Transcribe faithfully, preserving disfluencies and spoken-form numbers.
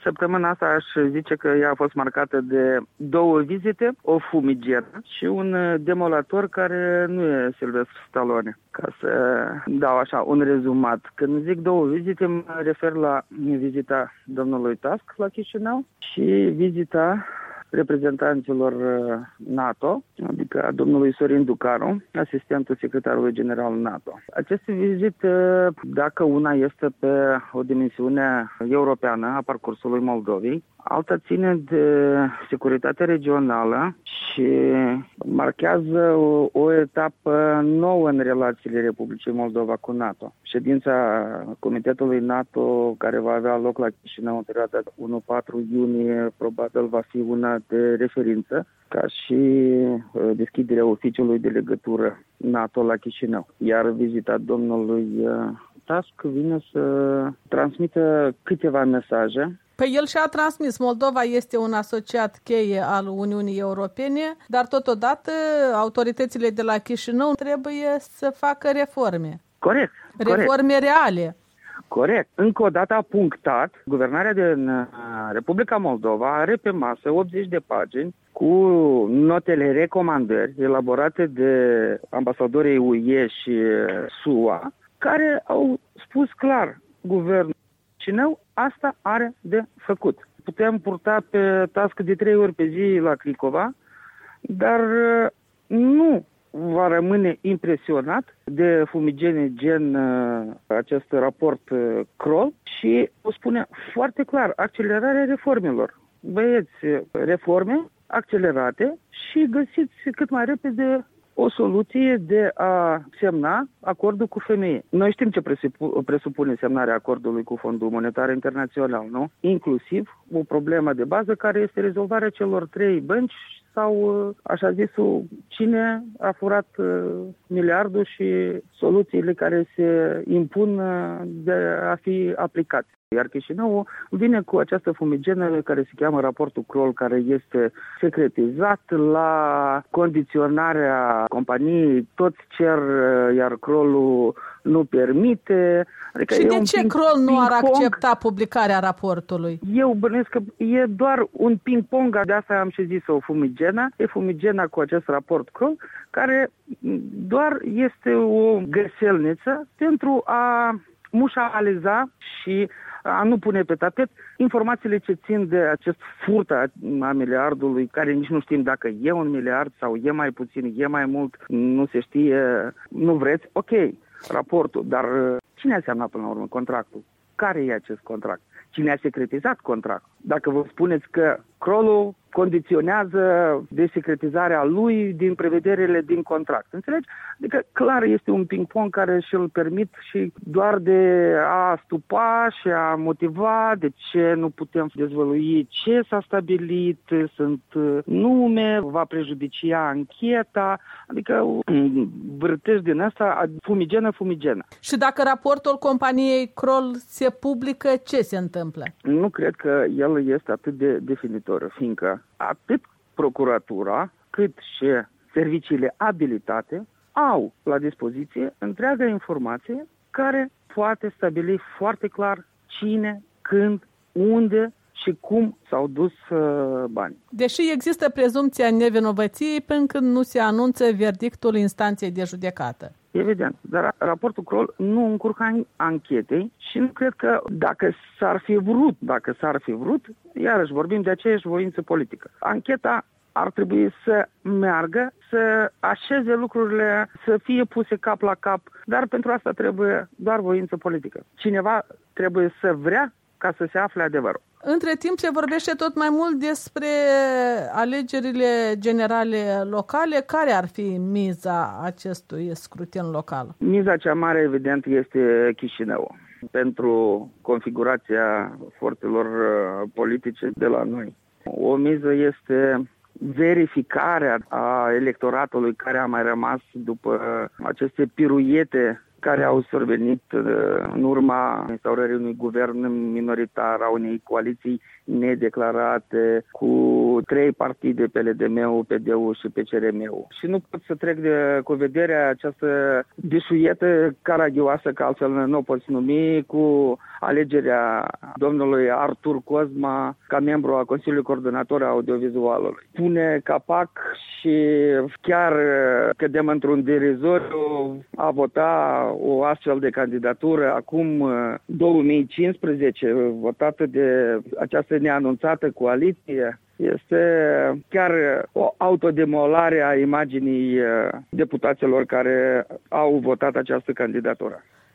Săptămâna asta aș zice că ea a fost marcată de două vizite, o fumigeră și un demolator care nu e Sylvester Stallone. Ca să dau așa un rezumat. Când zic două vizite, mă refer la vizita domnului Tusk la Chișinău și vizita reprezentanților NATO, adică a domnului Sorin Ducaru, asistentul secretarului general NATO. Aceste vizite, dacă una este pe o dimensiune europeană a parcursului Moldovei, alta ține de securitatea regională și marchează o, o etapă nouă în relațiile Republicii Moldova cu NATO. Ședința Comitetului NATO, care va avea loc la Chișinău în perioada unu patru iunie, probabil va fi una de referință, ca și deschiderea oficiului de legătură NATO la Chișinău. Iar vizita domnului Tusk vine să transmită câteva mesaje. Păi el și-a transmis. Moldova este un asociat cheie al Uniunii Europene, dar totodată autoritățile de la Chișinău trebuie să facă reforme. Corect. Reforme corect. reale. Corect. Încă o dată a punctat, guvernarea din Republica Moldova are pe masă optzeci de pagini cu notele recomandări elaborate de ambasadorii U E și S U A, care au spus clar guvernul Chișinău, asta are de făcut. Putem purta pe Tusk de trei ori pe zi la Cricova, dar nu va rămâne impresionat de fumigene gen acest raport Kroll și o spune foarte clar, accelerarea reformelor. Băieți, reforme accelerate și găsiți cât mai repede o soluție de a semna acordul cu F M I. Noi știm ce presupune semnarea acordului cu Fondul Monetar Internațional, nu? Inclusiv o problemă de bază care este rezolvarea celor trei bănci sau, așa zisul, cine a furat miliardul și soluțiile care se impun de a fi aplicate. Iar Chișinău vine cu această fumigenă care se cheamă raportul Kroll, care este secretizat la condiționarea companiei. Toți cer, iar Kroll nu permite. Adică și de ce Kroll nu ar accepta publicarea raportului? Eu bănuiesc că e doar un ping-pong, de asta am și zis o fumigena. E fumigena cu acest raport Kroll, care doar este o găselniță pentru a mușamaliza și a nu pune pe tapet informațiile ce țin de acest furt a, a miliardului, care nici nu știm dacă e un miliard sau e mai puțin, e mai mult, nu se știe, nu vreți, ok, raportul, dar cine a semnat până la urmă contractul? Care e acest contract? Cine a secretizat contractul? Dacă vă spuneți că Kroll condiționează desecretizarea lui din prevederile din contract. Înțelegi? Adică clar este un ping-pong care și-l permit și doar de a stupa și a motiva de ce nu putem dezvălui ce s-a stabilit, sunt nume, va prejudicia ancheta, adică vârtești din asta fumigenă, fumigenă. Și dacă raportul companiei Kroll se publică, ce se întâmplă? Nu cred că el este atât de definitor, fiindcă atât procuratura cât și serviciile abilitate au la dispoziție întreaga informație care poate stabili foarte clar cine, când, unde și cum s-au dus uh, bani. Deși există prezumția nevinovăției până când nu se anunță verdictul instanței de judecată. Evident, dar raportul Kroll nu încurcă anchetei și nu cred că dacă s-ar fi vrut, dacă s-ar fi vrut, iarăși vorbim de aceeași voință politică. Ancheta ar trebui să meargă, să așeze lucrurile, să fie puse cap la cap, dar pentru asta trebuie doar voință politică. Cineva trebuie să vrea ca să se afle adevărul. Între timp se vorbește tot mai mult despre alegerile generale locale. Care ar fi miza acestui scrutin local? Miza cea mare, evident, este Chișinău. Pentru configurația forțelor politice de la noi. O miză este verificarea a electoratului care a mai rămas după aceste piruiete care au survenit în urma instaurării unui guvern minoritar, a unei coaliții nedeclarate cu trei partide, P L D M-ul, P D-ul și P C R M-ul. Și nu pot să trec de, cu vederea această deșuietă caragioasă, că altfel nu o poți numi, cu alegerea domnului Artur Cozma ca membru a Consiliului Coordonator Audiovizualului. Pune capac și chiar cădem într-un derizoriu a vota o astfel de candidatură acum două mii cincisprezece, votată de această neanunțată coaliție. Este chiar o autodemolare a imaginii deputaților care au votat această candidatură.